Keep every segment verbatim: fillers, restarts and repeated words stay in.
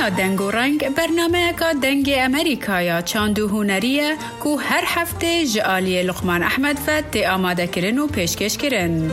دنگ و رنگ برنامه که دنگ امریکا یا چاندو هنریه که هر هفته جعالی لقمان احمد فت تی آماده کرن و پیشکش کرن.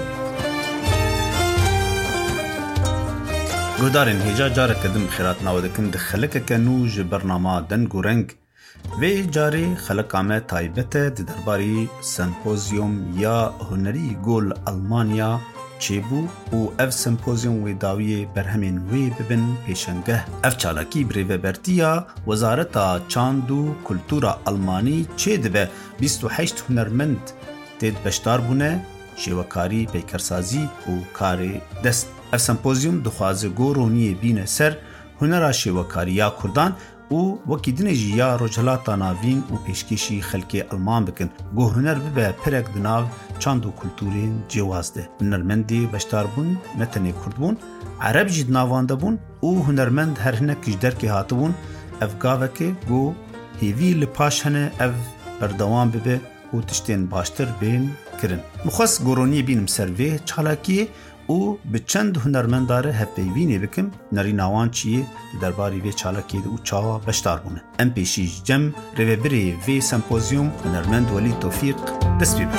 گودارن هیجا جاره کدم خیرات ناودکن دخلک کنوج برنامه دنگ و رنگ وی جاری خلق آمه تایبت درباری سمپوزیوم یا هنری گول آلمانیا چیبو و اف سمپوزیوم وی داوی برهمین وی ببن پیشنگه اف چالاکی بریوه برتیا وزارتا چاندو کلتورا آلمانی چه دبه بیست و هشت هنرمند تید بشتار بونه شیوکاری پیکرسازی و کار دست. اف سمپوزیوم دخوازه گورونی بین سر هنرا شیوکاریا کردان و وکی دنجی یا رجلاتا ناوین و پیشکشی خلکی آلمان بکن گو هنر ببه پرک دناو چاندو کلتورین جوازده. هنرمندی بشتار بون متنی کرد بون عرب جید ناوانده بون و هنرمند هر هنه کش درکی هاتو بون اف گاوه که گو هیوی لپاش هنه اف بردوان ببه و تشتین باشتر بین کرن. مخص گورونی بینم سروه چالاکیه او به چند هنرمنداره هفپیوینی بکم نری ناوان چیه درباری وی چالاکی او چاوا بشتار بونه. ام پیشیش جم روی بری وی سمپوزیوم هنرمند ولید توفیق دست بیم.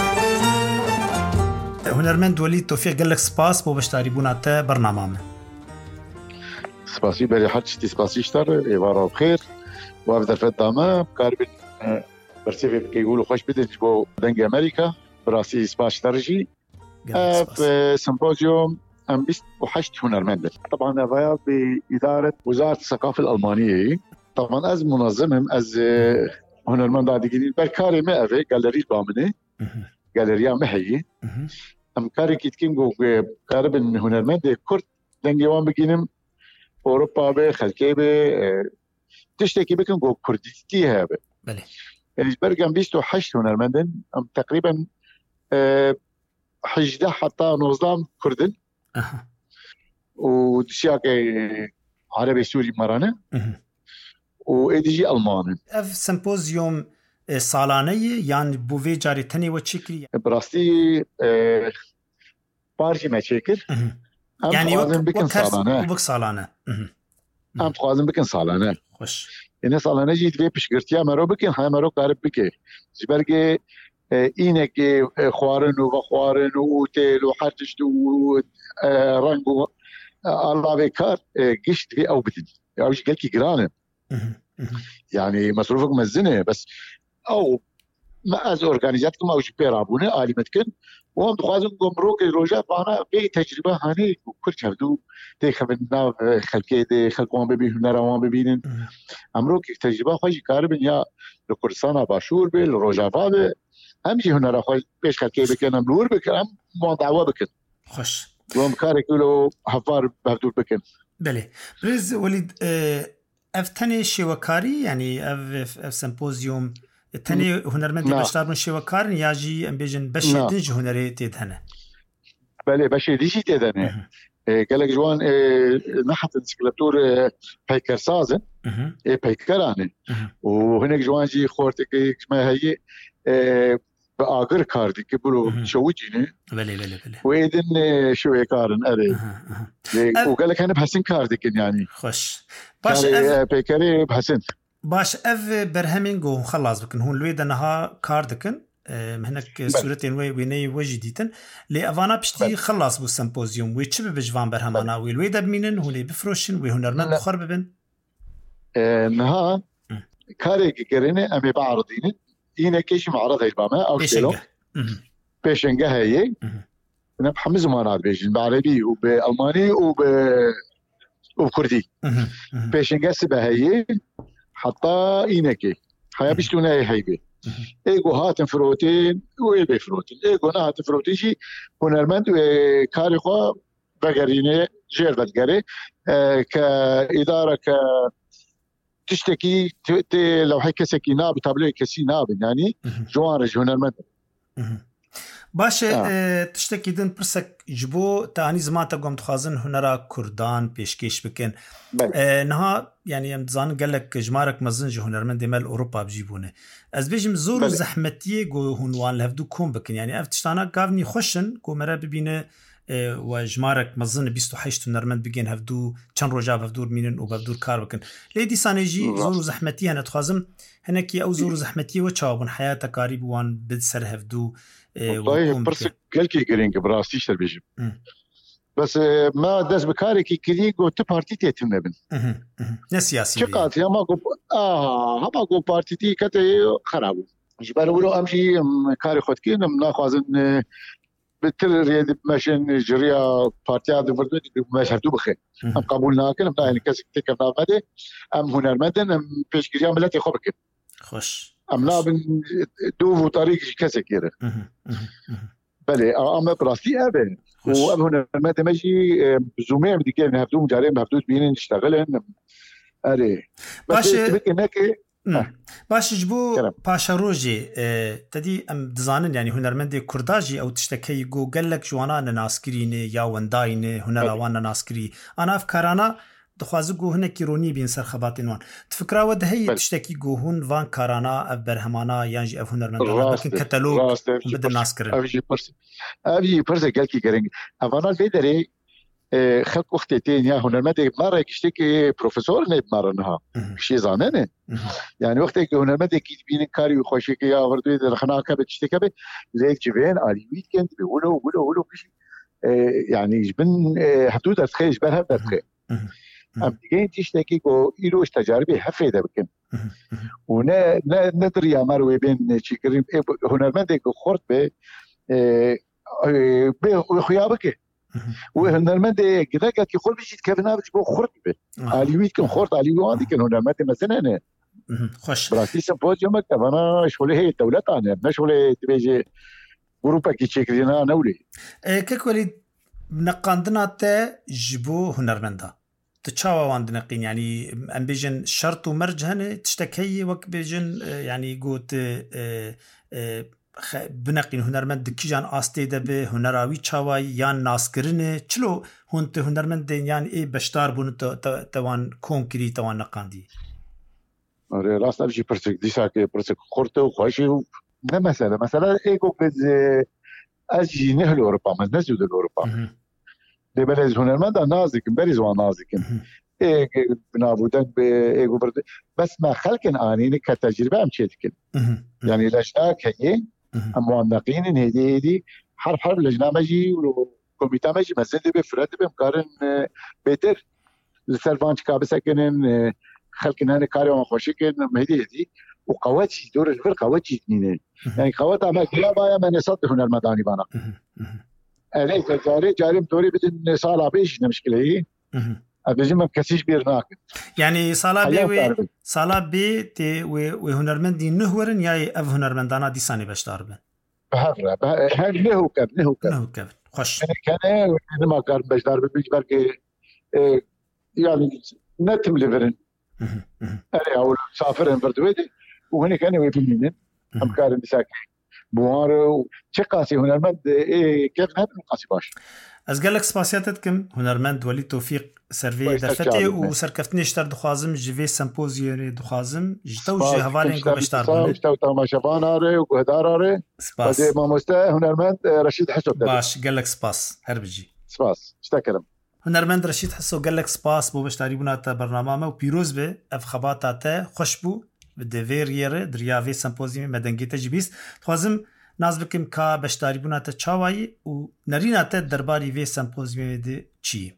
هنرمند ولید توفیق گلک سپاس با بشتاری بوناته برنامه. سپاسی بری هر چیزی سپاسیشتر ایوارا بخیر و افدر فت دامه بکاربین برسیفی که یقولو خوش بدنش با دنگ امریکا براسی سپاسیشترجی في سمبوزيوم أم بيست وحشت هنرمند. طبعا هذا بإدارة وزارة الثقافة الألمانية. طبعا أز منظمهم أز هنرمند عاديين بركاري ما أفي جاليري بامنة جاليريا محيي أم كاري كيتكين جو قارب هنرمند كرت دنجوان بجينم أوروبا بخلكي ب تشتكي بكن جو كرديتي هذا. بله. برجع بيست وحشت هنرمندن أم تقريبا أه حجده حتى نظام كردن أه. ودشياك عربي سوري مرانة أه. وإيديجي ألماني. اف سمبوزيوم سالانية يعني بوفي جاري تاني وشكري براستي اه بارجي ما شكر أه. يعني وك بكن سالانة وبك سالانة أم تخوازن بكن سالانة خوش إن سالانة جيت في بشكرتيا مرو بكن هاي مرو قارب بكي جبرجي اینه که خوارن و خوارن و اوتل و حرتشت و رنگ و علاوه کار گشت في او بدن او قال كي جرانه يعني مصروفك مزنه بس او ما از اورجانيزاتكم او بيرابونه عالمتكن وهم تخازم گمرک روجا بانا به تجربه هاني كل شهدو تخبنا خلكي دي خلقوان ببين هنروان ببينن امروك تجربه خوش كاربن يا لكردستان باشور به روجافا به همجي هنرا خوش بيش خلكي بكن نور بكن ما دعوه بكن خوش وهم كارك له حفار بهدور بكن. بله برز وليد افتني شوكاري يعني اف اف سمبوزيوم التاني هنرمندي بشتار من شوكار ياجي ام بيجن بشي دنج هنري تيدهنه. بله بشي ديجي تيدهنه. قالك جوان نحت انسكلاتور بيكرسازن بيكرانه وهناك جوان جي خورتك ما هي بآخر كاردي كبروا شوجينه. بله بله بله. ويدن شوية كارن أري. وقالك أنا بحسن كاردك يعني. خوش. باش أف بيكري بحسن. باش أف برهمينجو خلاص بكن هون لويدا نها كاردكن مهنك صورتين وي ويني وجديتن لأفانا بشتي خلاص بو سمبوزيوم ويتشبه بجوان برهمانا ويلويدا بمينن هوني بفروشن ويهنرمن بخرب ببن. نها كاري كيرينه أمي بعرضينه. إينا كيش معرض هالبامة أو شيلو بيشنجة هي أنا بحمز مانات بيجن بعربي وبألماني وب وبكردي بيشنجة سبه هي حتى إينا كي حيا بيشتونا هي هيبي إيجو هاتن فروتين وإيه فروتين إيجو نهاتن فروتين شيء هنرمند وكارخوا بقرينه جير بدقري كإدارة ك تشتكي لو هي كسكي ناب تابلو كسي ناب يعني جوان رج هنرمند باش آه. تشتكي دن برسك جبو تاني زمان تقوم تخازن هنرا كردان بيشكيش بكن آه نها يعني امتزان قال لك جمارك مزنج هنرمند مال اوروبا بجيبونه از بيجم زور زحمتيه جو هنوان لهفدو كوم بكن يعني افتشتانا قافني خوشن كو مرا ببينه و ژمارك مزن بیست و هەشت هونەرمەند بگەن هەفتوو چەند ڕۆژا بەفتوور مینن و بەفتوور کار بکەن لێ دیسانێژی زۆر و زەحمەتی هەنە دخوازم هەنێکی ئەو زۆر و زەحمەتیەوە چاوبوون حیاتە کاری بوان بد سەر هەفتوو پرسێک گەلکی گرنگە بڕاستی شتە بێژم بس ما دەست بکارێکی کردی گۆ تو پارتی تێتم نەبن نە سیاسی قاتی هەما هەما گۆ پارتیتی کەتە خراپ بوو ji ber wilo em jî karê xwe dikin em naxwazin bi tir rê dimeşin ji rêya partiya divirdin dimeş hevdû bixe em qebûl nakin em nayên kesek têk ev navmedê em hunermendin em pêşgiriya milletê xwe bikin xweş em nabin dû votarî ji kesek gêre belê em bi rastî ev e û ev hunermendê me jî zûmê em dikin hevdû carê em hevdû bînin dişteğilin erê baş nekê باش ji bo paşa rojê tedî em dizanin yanî hunermendê Kurda jî ew tiştekî got gelek ji wan ne naskirîne ya wendayîne hunera wan ne naskirî ana ev karana dixwaze got hinekî ronî bîn ser xebatên wan tifkira we diheyê tiştekî got hûn van karana ev berhemana yan jî ev hunermendana bikin ketelog bidin naskirin ev jî pirsek gelkî giring evana vê derê خلق وقتی تین یا هنرمند ماره کشتی که پروفسور نه ماره نه کشی زانه نه یعنی وقتی که هنرمند کی بینن کاری خوشی که یا وردوی در خنا که کشتی که لیک جوین علیویت کند ولو ولو ولو کشی یعنی جبن حدود از خیش بر هفت خیش ام دیگه کشتی که کو ایروش تجربه هفته بکن و نه نه ندری امر و بین چی کریم هنرمند که خورد به به خیابه که و هنرمند كذا كي خور بيجي كيفنا باش بو خرط به عليويت كن خرط عليوي كان هنرمند مثلا انا خوش براسي سيمبوزيوم كمان شغله هي الدوله انا مش شغله تبيجي جروبا كي تشكرينا نولي ككولي نقاندنا تا جبو هنرمندا تشاوا واندنقين يعني ام بيجن شرط ومرج هنا تشتكي وك بيجن يعني قوت بنقین هنرمند کیجان آستیده به هنراوی چاوای یا ناسکرینه چلو هنت هنرمند یان ای بشتار بون توان کنکری توان نقاندی آره راست نمیشه پرسک دیسا که پرسک خورته و خوشی نه مثلا مثلا ایگو بز از جینه اروپا مز نزود اروپا دبل هنرمند نازکن بریز وان نازکن ایگ بنابودن به ایگو برد بس ما خلقن آنینه که تجربه هم چه دکن یعنی لجنه که موانقين هدي هدي حرب حرب لجنه مجي وكوميتا مجي مثلا بفرد بمقارن بيتر السلفانش كابسكن خلقنا كاري ما خوشكن هدي هدي وقواتي دور الفرق قواتي اثنين يعني قوات ما كلا بايا من يصد هنا المداني بانا انا جاري جاري دوري بدن صاله بيش مشكله هي بيجي ما كسيش بيرناك يعني صاله بي صاله بي تي وهنرمندي نهورن يا اف هنرمندانا ديساني بشتار بن بهر هر له كب له كب له كب خوش كان ما كان بشتار بيجي بركي يعني نتم ليفرن انا اول سافرن بردويدي وهنا كانوا يبينين ام كان مساك بوارو تشقاسي هنرمند كيف هذا قاسي باش از گلک سپاسیاتت کم هنرمند ولی توفیق سروی دفتری و سرکفتنی اشتر دخوازم جوی سمپوزیون دخوازم جتو جه حوالین کو بشتر بونه جتو تماشاوان آره و گهدار آره سپاس و ماموسته هنرمند رشید حسو باش گلک سپاس هر بجی سپاس شتکرم هنرمند رشید حسو گلک سپاس بو بشتاری بونات برنامه و پیروز به اف خباتات خوش بو بدویر یره دریاوی سمپوزیون مدنگی تجبیس خوازم ناز بکم که بشتاری بونات چاوایی و نرینات درباری وی سمپوزیون دی چی؟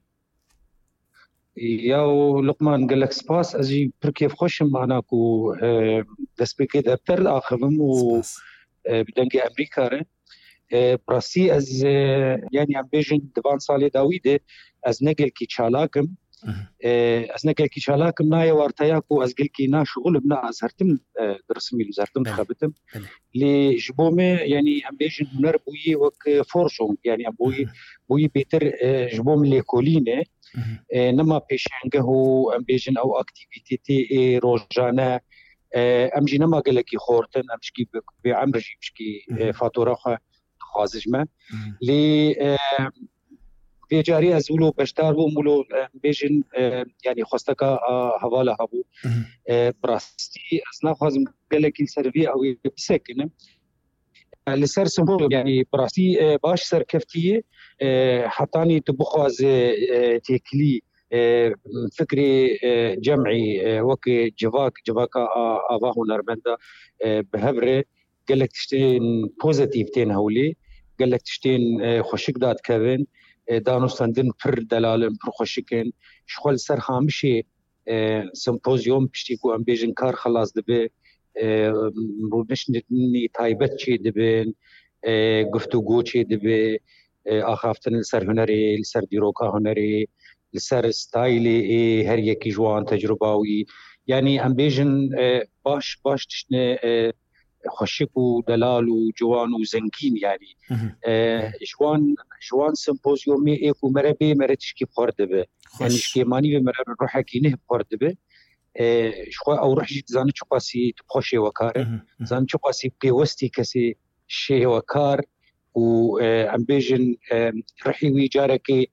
یاو لقمان گلک سپاس ازی پرکیف خوشم معنا کو دست بکی دفتر آخرم و بدنگ امریکا ره براسی از یعنی ام بیجن دوان سالی داویده از نگل کی چالاکم از نگل کی چالاکم نای وارتیا کو از گل کی نا شغل بنا از هرتم درسمی لزرتم خبتم لی جبومه یعنی ام بیجن هنر بوی وک فورسون یعنی ام بوی بوی بیتر جبوم لیکولینه نما پیشنگه هو ام بیجن او اکتیویتی روزانه ام جی نما گل کی خورتن ام شکی به عمر جی شکی فاتوره خوازجمه لی بیجاری از ولو بشتار و مولو بیجن یعنی خواستکا حواله هبو براستی از نخوازم گلکی سروی او بسکنم لسر سمبول يعني براسي باش سركفتيه حطاني تبخواز تيكلي فكري جمعي وكي جواك جواكا آبا هنرمندا بهبره قال لك تشتين بوزيتيف تين هولي قال لك تشتين خوشك داد كابن دانو سندن پر دلالن پر خوشكن شغل سر خامشي سمپوزیوم پشتیکو ام بیجن کار خلاص دبه رونش نتنی تایبت چی دبن گفتگو چی دبه آخافتن لسر هنری لسر دیروکا هنری لسر ستایلی هر یکی جوان تجرباوی يعني ام بیجن باش باش تشنه خوشک و دلال و جوان و زنگین يعني جوان جوان سمپوزیومی ایکو مربی مرتشکی خورده به يعني شكيماني بمرار روحك ينه بقردبه شخوا او روح جيت زاني تقاسي تبخوشي وكار زاني تقاسي بيوستي كسي شي وكار و ام بيجن رحي وي جاركي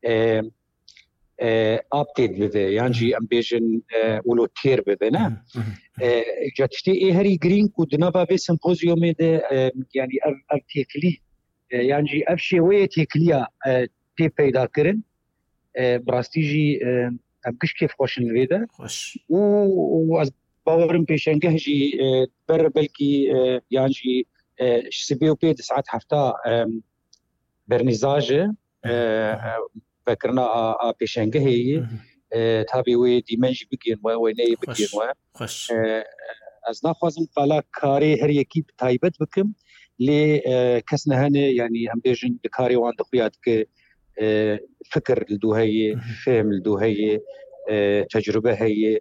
ابديت بده يعني ام بيجن ولو تير بده نا جاتشتي اي هري جرين كو دنابا بي سيمبوزيوم ده يعني اف تيكلي يعني اف شي وي تيكليا تي پیدا کرن براستيجي ام كش كيف خوشن الفيدا خوش و از باورم پیشنگه جي بر بلكي يعني جي سبيو بي تسعة حفتا برنيزاجه فكرنا ا پیشنگه هي تابي وي ديمنج بگين و ويني بگين و خوش از ناخوازم قالا كاري هر يكي تايبت بكم لي كسنا هنا يعني ام بيجن بكاري وان دخيات ك فكر لدوهية فهم لدوهية تجربة هي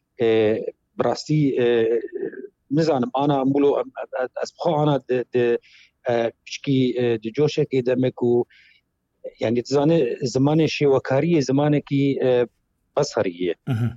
براستي نزانم أنا مولو أسبخو أنا بشكي دجوشة كده مكو يعني تزاني زماني شي وكارية زماني كي بصرية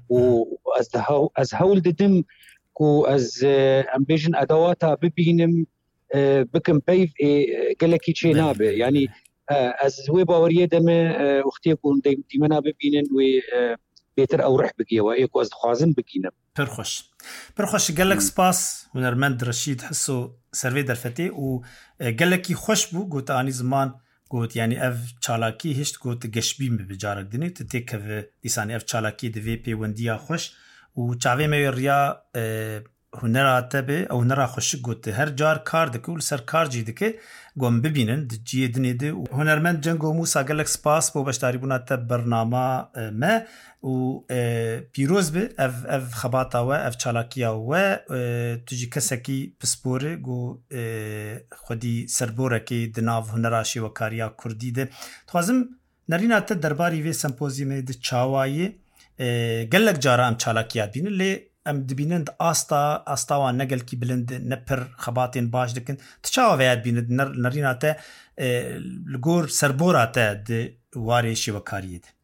وأز هول ددم كو أز أمبيجن أدواتها ببينم بكم بيف قلكي شي نابه يعني از وی باوریه دمه اختی کن دیمنا ببینن و بهتر او رح بگیه و ایکو از خوازم بگینم پرخوش پرخوش گلک سپاس هنرمند رشید حسو سروی درفتی و گلکی خوش بو گوت آنی زمان گوت یعنی اف چالاکی هشت گوت گشبیم بجارک دنی تتیک و دیسانی اف چالاکی دوی پیوندیا خوش و چاوی می ریا هنرا تبه او هنرا خوش گوت هر جار کار دکول سر کار جی دکه گم ببینن دجی دنیده و هنرمند جنگو موسا گلک سپاس بو بشتاری بونا تب برنامه ما و پیروز به اف اف خباتا و اف چالاکیا و تجی کسکی پسپوره گو خودی سربوره که دناو هنراشی و کاریا کردی ده توازم نرینا تا درباری وی سمپوزیوم ده چاوایی گلک جارا ام چالاکیا بینن لی ام دبینند آستا آستاوان نگل کی بلند نپر خباتین باش دکن تچاو ویاد بیند نر نرینا تا لگور سربورا تا ده واری شیوکاریه ده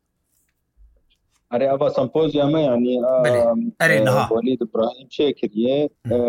اري ابا سمبوزيوم يعني اري نها وليد ابراهيم شاكريه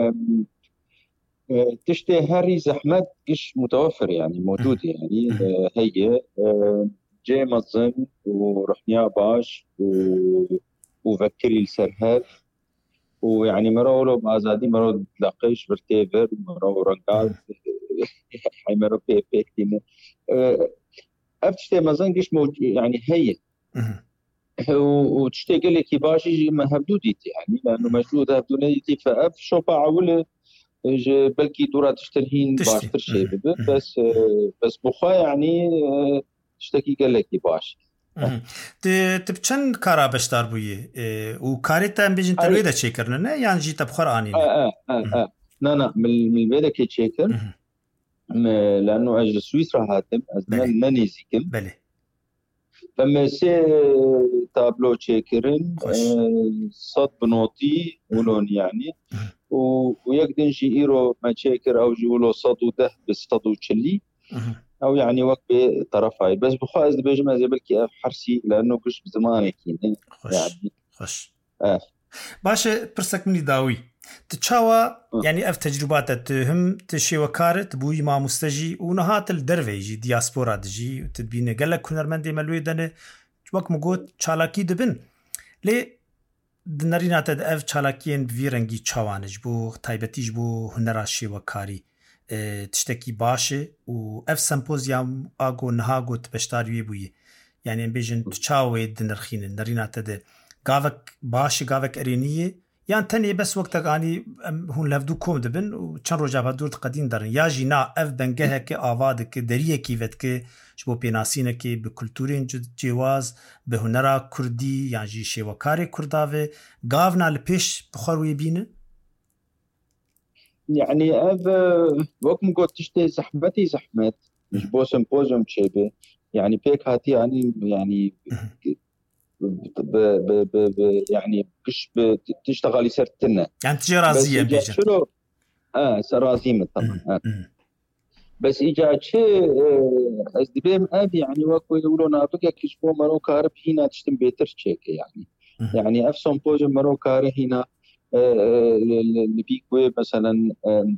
تشتي هاري زحمت ايش متوفر يعني موجود يعني هي جاي منظم ورحنيا باش وفكري السرهاد ويعني مرولو بازادي مرو تلاقيش برتيفر مرو رنقاز حي مرو بي بيكتيمو افتشتي مزنقش موجود يعني هي وتشتي قال لك باشي ما هبدوديتي يعني لانه مجدود هبدوديتي فاف شوفا عول بلكي دورة تشترهين باش ترشي بس بس بخا يعني تشتكي قال لك باش تبچن کارا بشتار بویه و کاری تا ام بیجن ترویده چه کرنه نه یعنی جی تبخور آنینه اه اه اه نه نه من البيدا كي تشيكر لانه اجل سويسرا هاتم از ما نيزيكم بله فما سي تابلو تشيكرن صد بنوتي ولون يعني ويقدن جي ايرو ما تشيكر او جي ولو صد وده بصد وتشلي او يعني وقت بطرفاي بس بخواز بيجمع زي بلكي حرسي لانه كش بزمانك يعني خوش خوش اه باشه برسك مني داوي تشاوا يعني اف تجربات تهم تشي وكارت بوي ما مستجي ونهات الدرويجي دياسبورا دجي تدبينه قالك كنرمندي ملوي دنه وقت مقوت چالاكي دبن لي دنرينات اف چالاكين بفيرنگي چاوانج بو تايبتيج بو هنراشي وكاري تشتكي باشه و اف سمبوزيوم اغو نهاغو تبشتاري بوي يعني بيجن تشاوي دنرخين نرينا تد غافك باشه غافك ارينيه يعني تاني بس وقت اني هون لفدو كوم دبن و چند روجا بدور قدين درن يا جينا اف بنگه كي آواد كي دريه كي وت كي شبو بيناسينه كي بكولتورين جواز بهنرا كردي يعني جي شيوكاري كرداوي غافنا لبيش بخوروي بينه يعني اف وكم قلت تشتي زحمتي زحمت مش بو سيمبوزيوم تشيبه يعني بيك هاتي يعني يعني ب ب ب ب يعني كش بتشتغلي سرتنا يعني تجي رازيه بيجي شنو اه سرازيم طبعا آه. بس اجا شيء از دبيم اب يعني وكو يقولون ابقى كشبو مرو كارب هنا تشتم بيتر تشيك يعني يعني اف سمبوزيوم مرو كار هنا اللي بيكوي مثلا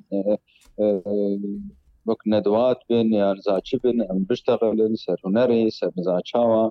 وك ندوات بين يعني زاتشبن ام بيشتغل سر هنري سر زاتشاوا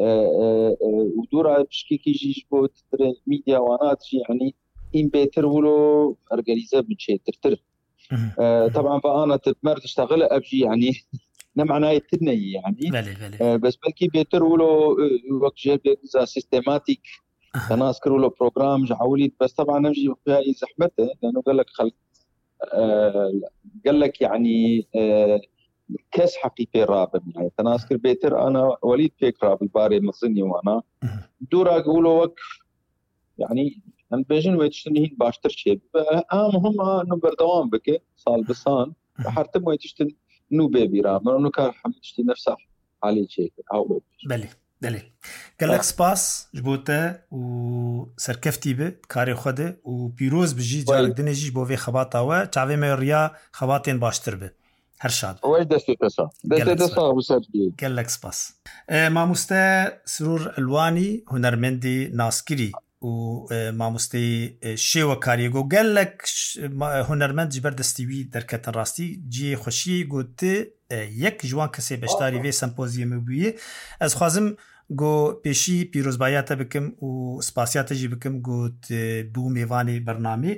ودورا بشكي كيجي بو تري ميديا وانات يعني ان بيتر ولو ارغاليزا بشي ترتر طبعا فانا تمر تشتغل ابجي يعني نمعنا يتني يعني بلي بلي. بس بلكي بيتر ولو وقت جاب سيستماتيك ناس كروا له بروجرام جعولي بس طبعا نمشي فيها زحمته لانه قال لك خل آه قال لك يعني آه كاس حقيقي رابط يعني تناسكر بيتر انا وليد بيك رابط باري مصني وانا دورا اقولوا وقف يعني ان بيجن ويتشتني باشتر شيء اهم هم انه بردوام بك صال بسان حرتم ويتشتن نو بيبي رابط انه كان حمشتي نفسه عليه شيء او بلي بلي قال لك سباس جبوته و سركفتي به كاري خده و بيروز بجي جارك دنجي بو في خباطه و تعوي ميريا خباطين باشتر به هر شاد وين دستي تسا دستي تسا وسجل قال لك سباس ما مستا سرور الواني هنرمندي ناسكري و ما مستي شيو كاريغو قال لك هنرمند جبردستي دركه راستي جي خوشي قلت یک جوان کسی بشتاری وی سمپوزیوم بویه از خوازم گو پیشی پیروزبایات بکم و سپاسیات جی بکم گوت بو میوانی برنامه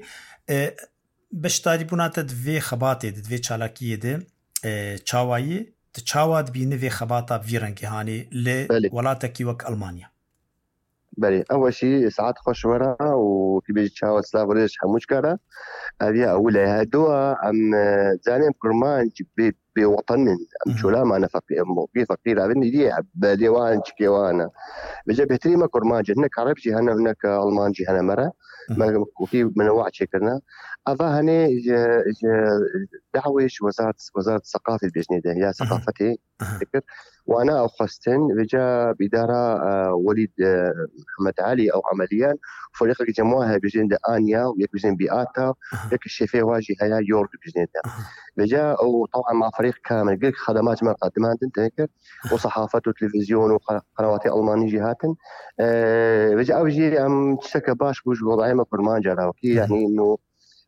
بشتاری بونات دوی خباته دوی چالاکیه ده چاوایی ده چاواد بینه وی خباتا ویرنگی هانی ل ولاتکی وک ألمانيا. بله اول شيء ساعات خوش ورا وكي بيجي تشاو سلاف وليش حموش كارا ابي اقول هدوء ام زانم كرمان بي بوطن ام شو لا ما انا فقير في فقير ابني دي بديوان شكيوانا بجا بهتريما كرمان جنك عربي هنا هناك المان جي هنا مره ما وفي منوع شكرنا اظهني دعوه وزاره وزاره الثقافه باذن الله هي ثقافتي فكر وانا اخستن بجا بداره وليد محمد علي او عمليا فريق جمعوها بجند انيا ويكبزن بياتا لك الشفيه واجي هيا يورك بجند بجا وطبعا مع فريق كامل قلت خدمات ما قدمت انت هيك وصحافه وتلفزيون وقنوات المانيه جهات أه بجا بجي ام تشكى باش بوج وضعي ما برمان جرا يعني انه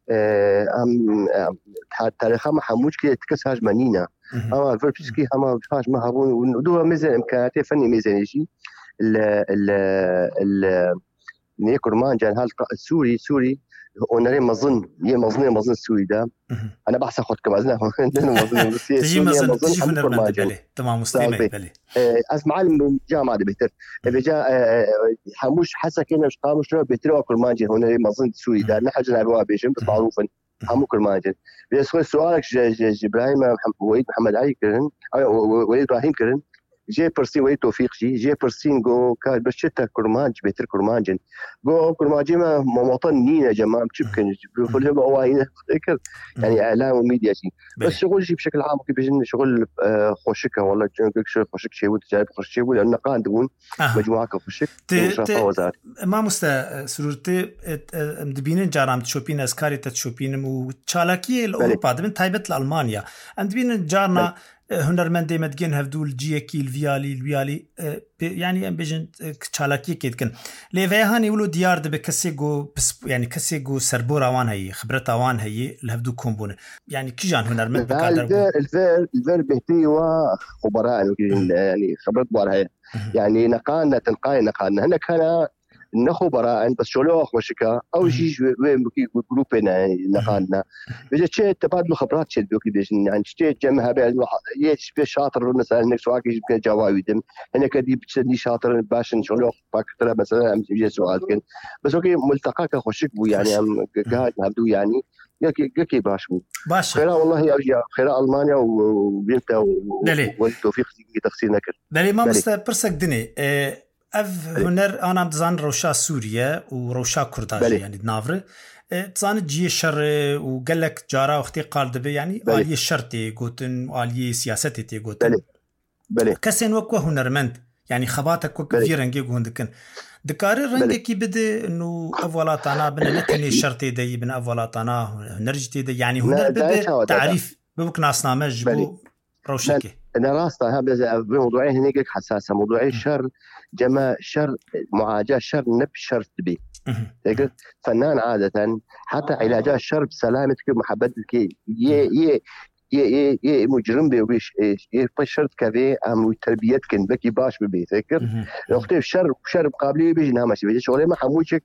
ام تاريخ ما حموش كي تكساج منينا اما فيربسكي اما فاش ما هبون ودو ميزان امكانيات فني ميزان شيء ال ال ال نيكورمان جان هالقاء السوري سوري ونري مظن هي مظنه مظن السوري ده انا بحث اخذ كم ازنا مظن تجي مظن تجي فنرمان بله تمام مسلمه بله از معلم جامعه بهتر بجا حموش حسا كنا مش قاموا شنو بيتروا كرمان جان هنا مظن السوري ده نحن نعرفها بيجم معروفا حمو كرمان جان بس سؤالك ابراهيم وليد محمد علي كرن وليد ابراهيم كرن جي برسين ولي توفيق جي جي برسين جو كان بشتا كرمانج بيتر كرمانجن جو كرمانجي ما مواطن نينا جماعة بتشبكن بيقولهم هواينا فكر يعني إعلام وميديا شيء بس شغل شيء بشكل عام كيف بيجن شغل خوشكة والله شغل خوشك شيء وتجارب خوشك شيء لأن قاعد تقول مجموعة خوشك وشرفة ما مستا سرورتي مدبينين جارام تشوبين أسكاري تشوبين وتشالاكي الأوروبا دبن تايبت لألمانيا مدبينين جارنا هنرمندي مدجن هفدول جيكي الفيالي الفيالي يعني ام بيجن تشالاكي كيدكن ليفيهان يقولوا ديار دب كسيغو يعني كسيغو سربورا وان هي خبرتا وان هي الهفدو كومبون يعني كيجان هنرمند بقدر الفير الفير بهتي وخبراء يعني خبرت بار هي يعني نقالنا تنقاي نقالنا هنا كان نخو براء بس شلو خوشكا او شيء وين جروبنا نقالنا بيجي شيء تبادل خبرات شيء بيوكي بيجي يعني شيء جمعها بين يش شاطر مثلا انك سؤال يجي جوابهم انا كدي بتسني شاطر باش شلو فاكر مثلا ام يجي سؤال كن بس اوكي ملتقاك خوشك يعني ام قاعد نبدو يعني ياكي ياكي باشو باش خير والله يا خير المانيا وبنت والتوفيق في تفسير نكر دلي ما مستبرسك دني اف هنر انا بزان روشا سوريا وروشا كرداج يعني نافر تزان جي الشر وقال لك جارا واختي قال دبي يعني آلية الشرطي قوتن وآلية سياستي تي قوتن بلي بلي كسين وكو هنرمند يعني خباتك وكو في رنجي قوندكن دكاري رنجي بده انه اولاتانا بنا نتني الشرطي دي بنا اولاتانا هنرجتي دي يعني هنر بده تعريف بوك ناسنامه جبو روشكي انا راستا هذا موضوعين هنيك حساسه موضوعي الشر جما شر معالجه شر نب شر تبي تقول فنان عاده حتى علاج الشر بسلامتك ومحبتك ي ي ي ي مجرم بيش يفشرت كذا ام تربيتك بكي باش ببيتك وقت الشر شر قابليه بيجي نامش بيجي شغله ما حموشك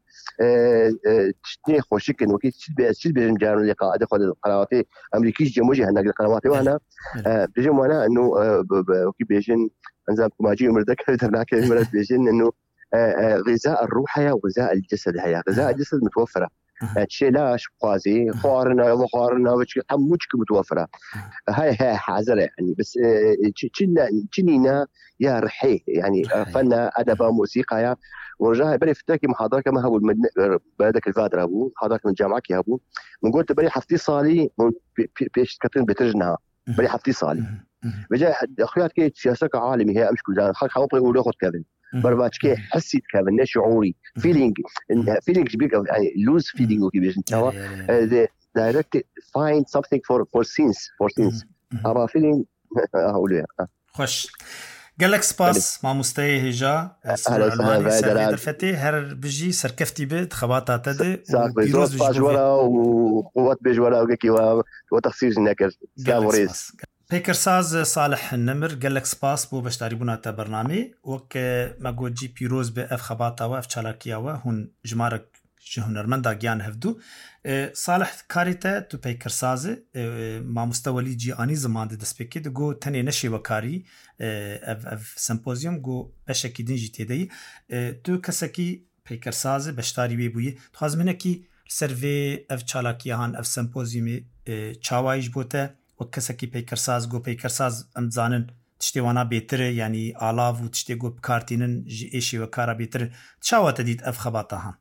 تشتني خوشك انه كي تشبه بالجار اللي قاعد ياخذ القنوات امريكيش جموجي هناك القنوات وانا بيجي وانا انه كي بيجن انزل كماجي مردك هناك مرات بيجن انه غذاء الروح هي وغذاء الجسد هي غذاء الجسد متوفره هادشي لاش قازي خوارنا وخوارنا وش حموشك متوفره هاي هاي حاضر يعني بس تشنا تشنينا يا رحيه يعني فن ادب موسيقى يا ورجع بري فتاكي محاضره كما هو بهذاك الفادر ابو حضرتك من الجامعه كي ابو نقول بري حفتي صالي بيش كتن بترجنها بري حفتي صالي بجا اخويات كي سياسه عالمي هي مش كذا خلق خاطر يقولوا خد كذا برباش كي حسيت كذا شعوري فيلينج فيلينج يعني لوز فيلينج وكي بيش نتاوا direct find something for for scenes for scenes ابا فيلينج اقول خوش قالك سباس ما مستوي هجا العلماني سر فتي هر بجي سركفتي بيت خباطه تدي وبيروز بجولا وقوات بجولا وكي وتخصيص نكر سلاموريس بيكرساز صالح النمر قالك سباس بو باش تعربونا تا برنامج وك ما جي بيروز باف خباطه واف تشالاكيا هون جمارك هنرمندا گیان هفدو صالح کاریته تو پیکرسازه ما مستولی جی آنی زمان ده دست بکی ده گو تنی نشی وکاری اف اف سمپوزیوم گو بشکی دنجی تیدهی تو کسکی پیکرسازه بشتاری بی بویی تو خازمینه کی سروی اف چالاکی هان اف سمپوزیومی چاوایش بوته و کسکی پیکرساز گو پیکرساز امزانن تشتیوانا بیتره یعنی آلاو و تشتی گو بکارتینن جی ایشی وکارا بیتره چاوات دید اف خباتا هان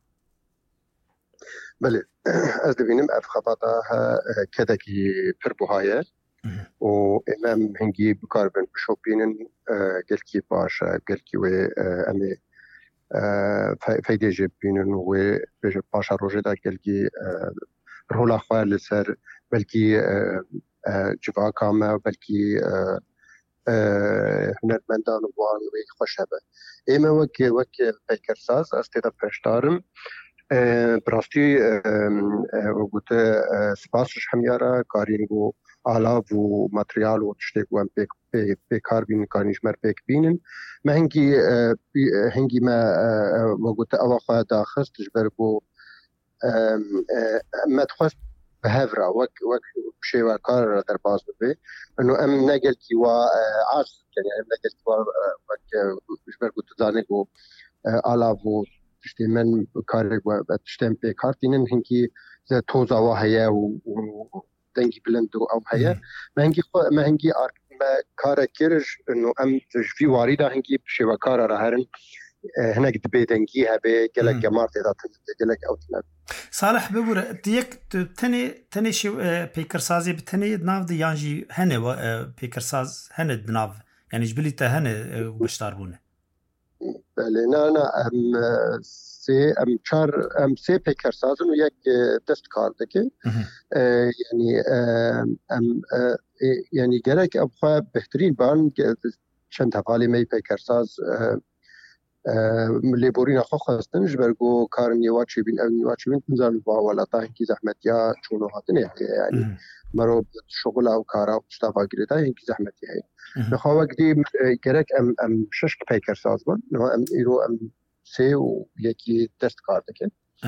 بله از دبینم اف خباتها کدکی پر بوهایه و امام هنگی بکار بن بشوپینن گلکی باشا گلکی و امی فایده جبینن و باشا روژه دا گلکی رولا خواه لسر بلکی جوا کامه بلکی هنرمندان وان و خوش هبه اما وکی وکی پیکرساز از تیدا پشتارم براستی وقت سپاسش همیاره کارینگو آلاب و ماتریال و تشتیگو هم پیکار بینن کارینش مر پیک بینن ما هنگی هنگی ما وقت اواخه داخست جبرگو ما تخواست به هفرا وک وک شیوه کار را در باز ببی انو ام نگل کی و عاش یعنی ام نگل کی و وک جبرگو تزانگو آلاب و تشتي من كاري وتشتم بكارتين هنكي توزا وهي ودنجي بلندو او هي ما هنكي ما هنكي ما كارا كيرج انه ام في واريدا هنكي بشي وكارا راهرن هناك دبي دنجيها بقلك جمارتي ذات قلك او تلاب صالح ببور ديك تني تني شي بيكرسازي بتني ناف دي يانجي هنا بيكرساز هنا بناف يعني جبليته هنا وبشتاربونه بله نه ام سه ام چار ام سه پیکرسازن و یک دست کار دکن یعنی ام یعنی گرک ابخوا بهترین بان چند حوالی می پیکرساز لیبورین خو خواستن جبرگو کار نیواچی بین او نیواچی بین تنزان با ولا تا کی زحمت یا چونو هاتن یعنی مرو شغل او کارا و شتافا گریتا اینکی زحمتی هی نخواه وقتی گرک ام ام شش پیکرساز بان نو ام ایرو ام سي ويكي تست كاردكن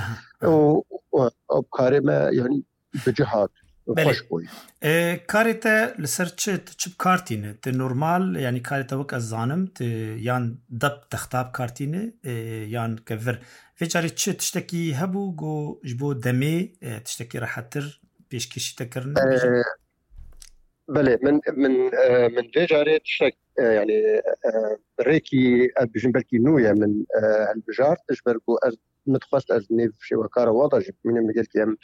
و بكاري ما يعني بجهات خوش بوي كاريتا لسرچت چب كارتين ت نورمال يعني كاريتا وك الزانم ت يان دب تختاب كارتين يان كفر فيجاري تش تشتكي هبو جو جبو دمي تشتكي راحتر بيشكيش تكرن بله من من من فيجاري تشتك يعني ريكي بجن بالكي نويا من البجار تجبركو متخصص از نيف شي وكاره واضح من مجال كيام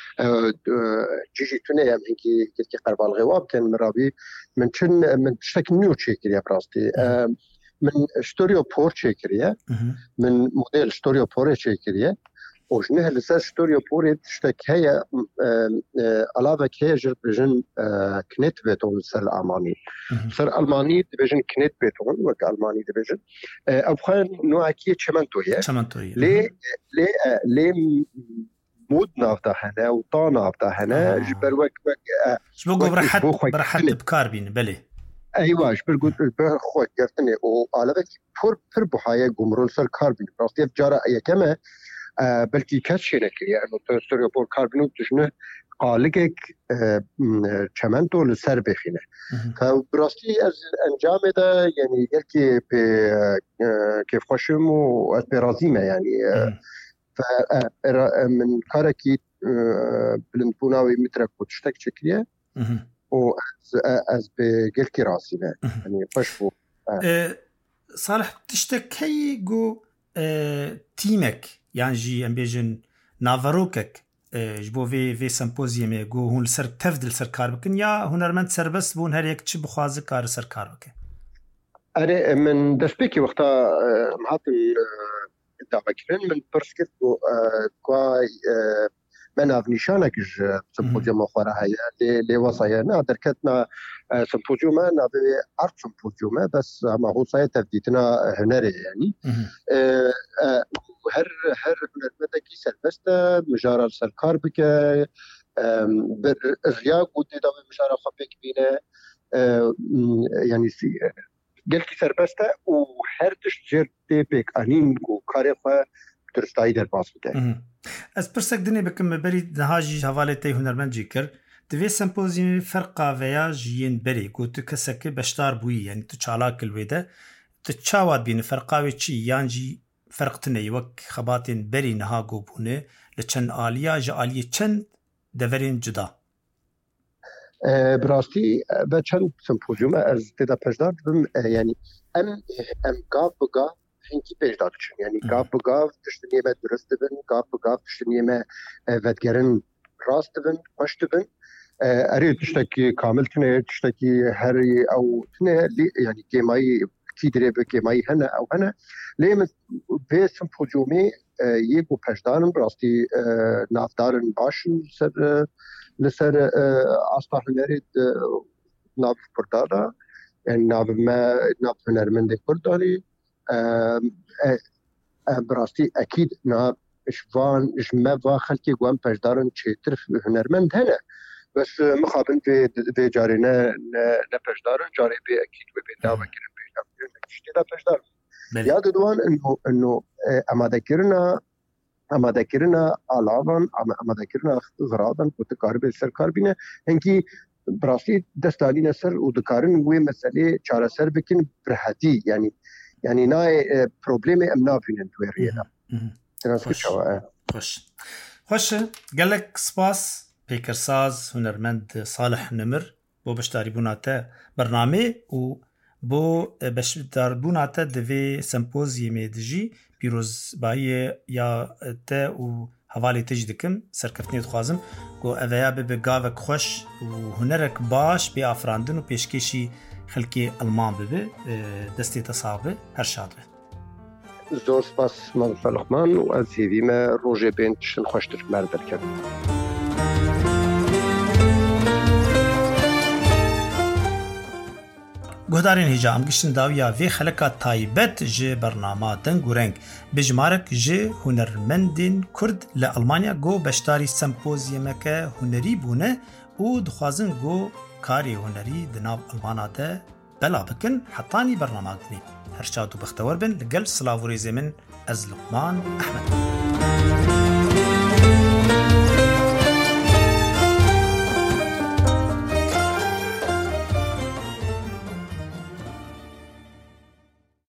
جيجي توني يام هنكي كي قرب الغواب كان مرابي من شن من شك نيو تشيكريا براستي من ستوريو بور تشيكريا من موديل ستوريو بور تشيكريا وجنه لسا ستوريو بور تشتك هي علاوه كي جن كنت بيتون سر الماني سر الماني ديفيجن كنت بيتون وك الماني ديفيجن ابخان نوع كي تشمنتويه تشمنتويه لي لي لي مود نافتا هنا وطا نافتا هنا جبر وك وك شبو برحت برحت بكاربين بله ايوه جبر قلت بخو قرتني وعلاوه بور بور بحايه جمرول سر كاربين راستي جاره اي كما بلكي كاتشينك يعني ستوريو بور كاربون تجنه قالك تشمنتو لسر بخينه فبراستي از انجام ده يعني يلكي كيف خوشم واسبرازيمه يعني ف من كاركي بلنبوناوي مترك وتشتك شكليه واز از بقلكي راسي يعني فشفو صالح تشتك هي جو تيمك يعني جي ام بيجن نافروكك جبو في في سيمبوزيوم جو هون سر تفضل سر كاربكن يا هنرمند سر بس بون هر يك تشب خواز كار سر كاربك اري من دسبيكي وقتا معطن دابكرن من برسكت كوا من افنيشانك سيمبوزيوم اخرى هي لي وصايا نادر كتنا سيمبوزيوم نابي ارت سيمبوزيوم بس ما هو صايا تفديتنا هنري يعني هر هر هنرمندكي سربسته مجارة سرکار بکه ازیاق بوده داوی مجارة خبک بینه يعني قلت سربسته و هر تشت جرد بك انين و کاری خواه درستایی در باز بکه از پرسک دنی بکم بری نهاجی حواله تی هنرمند جی کر دوی سمپوزیوم فرقا ویا جیین بری گو تو کسک بشتار بویی یعنی تو چالاک الویده تو چاواد بین فرقاوی چی یانجی فرقتني وك خباتين بري نها قوبونه لچن آليا جالية چن دورين جدا أه براستي بچن سمپوزيوم از تدا پجدار بم يعني ام ام قاف بقاف هنكي پجدار چن يعني قاف بقاف تشتنيه ما درست بن قاف بقاف تشتنيه ما ودگرن راست بن قشت بن اريد تشتكي كامل تنه تشتكي هري او تنه يعني كيماي تدري بكي ماي هنا او هنا ليه في سمبوزيومي يجوا بجدارن براستي نافدارن باشن سر لسر اصلا نريد ناف بردادا يعني ناف ما ناف هنرمند برداري براستي اكيد ناف اشوان اجمع واخلكي قوام بجدارن تشيتر هنرمند هنا بس مخابن في في جارينا نبجدارن جاري بي اكيد وبيداوا كده اشتدا بجدار ياد دوان انه انه اما ذكرنا اما ذكرنا علاوه اما ذكرنا غراضا وتقارب السركاربينه انكي براسي دستالين سر ودكارن وي مساله چاره سر بكن برهدي يعني يعني ناي بروبليم ام نافين تويرينا تناسكوا خوش خوش قالك سباس بيكرساز هنرمند صالح نمر بو بشتاري بوناته برنامه و بو بشتار بوناته دوی سمپوزیوم دجی پیروز بایی یا ته و حوالی تجدکم سرکفتنی خوازم گو اویا به گاوک خوش و هنرک باش بی افراندن و پیشکشی خلکی المان ببه دستی تصابه هر شاد به زور سپاس من فلخمان و از هیویم روژه بین تشن خوشتر مردر کرد گهدارین هجا ام گشتن داویا وی خلقا تایبت جه برنامه دنگ و رنگ بجمارک جه هنرمندین کرد لألمانیا گو بشتاری سمپوزیمک هنری بونه و دخوازن گو کاری هنری دناو المانا ده بلا بکن حتانی برنامه دنی هرشاد و بختور بن لقل سلاووري زمن از لقمان أحمد.